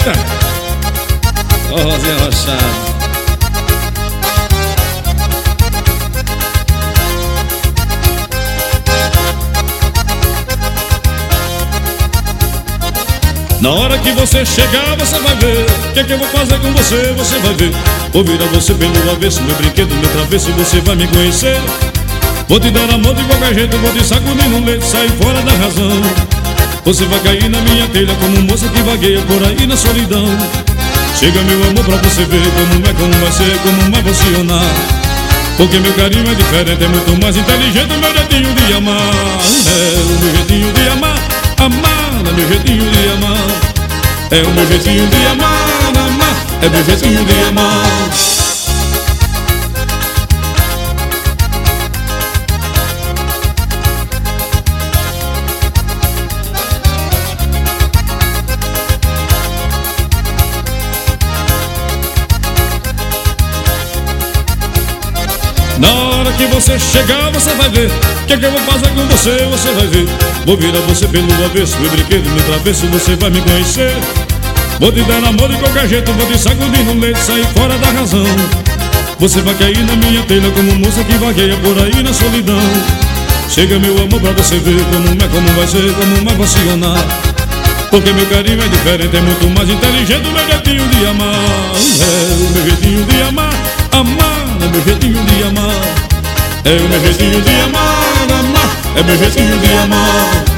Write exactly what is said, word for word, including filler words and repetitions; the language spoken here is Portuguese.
Eita! Ó, Rosinha Rochado. Na hora que você chegar, você vai ver o que é que eu vou fazer com você, você vai ver. Vou virar você pelo avesso, meu brinquedo, meu travesso, você vai me conhecer. Vou te dar amor de qualquer jeito, vou te sacudir no leite, sair fora da razão. Você vai cair na minha telha como moça que vagueia por aí na solidão. Chega meu amor pra você ver como é, como vai ser, como vai funcionar. Porque meu carinho é diferente, é muito mais inteligente, o meu jeitinho de amar. É o meu jeitinho de amar, amar é meu jeitinho de amar. É o meu jeitinho de amar, amar é meu jeitinho de amar. Na hora que você chegar, você vai ver o que é que eu vou fazer com você, você vai ver. Vou virar você pelo avesso, meu brinquedo, meu travesso, você vai me conhecer. Vou te dar amor de qualquer jeito, vou te sacudir no leite, sair fora da razão. Você vai cair na minha telha como moça que vagueia por aí na solidão. Chega meu amor pra você ver como é, como vai ser, como vai funcionar. Porque meu carinho é diferente, é muito mais inteligente, o meu jeitinho de amar. É o meu jeitinho de amar, amar é meu jeitinho de amar. É o meu jeitinho de amar, amar é meu jeitinho de amar.